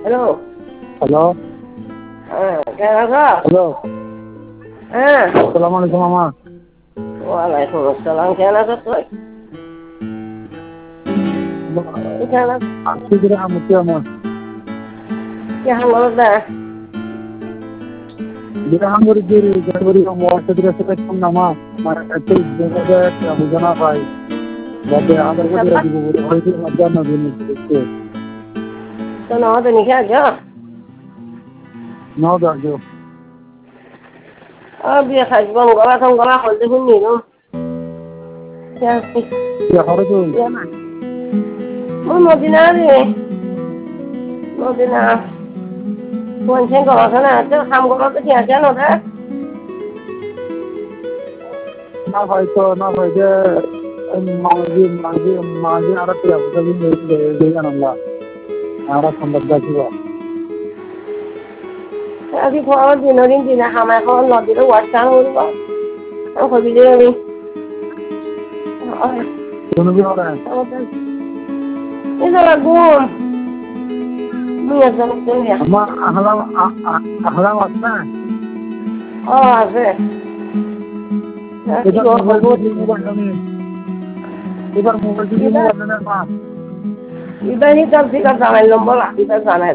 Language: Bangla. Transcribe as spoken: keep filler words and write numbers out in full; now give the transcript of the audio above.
হ্যালো। হ্যালো। হ্যাঁ, কেমন আছো? হ্যালো। হ্যাঁ। আসসালামু আলাইকুম মামা। ওয়ালাইকুম আসসালাম। কেমন আছো তুই? তুই কেমন আছো? আজকে যেটা আমুতি আমার কেমন বলো না? যেটা আমার যে জানুয়ারি মহারাষ্ট্র থেকে সেটা নামা মানে একটা জায়গায় বুঝানা পাই বাদে আধার কার্ডে দিব বলে হয়তো মধ্যাহ্ন দিন দেখতে তো নাও তো নিখে আছো? নাও দাও আর বিয়ে খাইব গলা তো গলা হলতে শুনি নো। যে হরে তো মই মদিনা রে মদিনা কোনছে গলা না তো কাম গলা তো ঠিক আছে না রে? না হয়তো না হয় যে মাঝে মাঝে মাঝে আর একটা বুঝাবি দেই আনলা আর সম্ভব দাকিবা আজি ঘর দিন দিন দিন হামায় ঘর নদীরে ওয়াশান করব আমি কবি দে আমি কোনো কি হবে এই তো গুম মুই একদম দিয়া আমা আহলাম আহলাম আছে ও আছে এবার মোবাইল দিয়ে মোবাইল আমি এবার মোবাইল দিয়ে মোবাইল না মা ইদানি তার ঠিক আছে জানাইলাম বলা এটা জানাই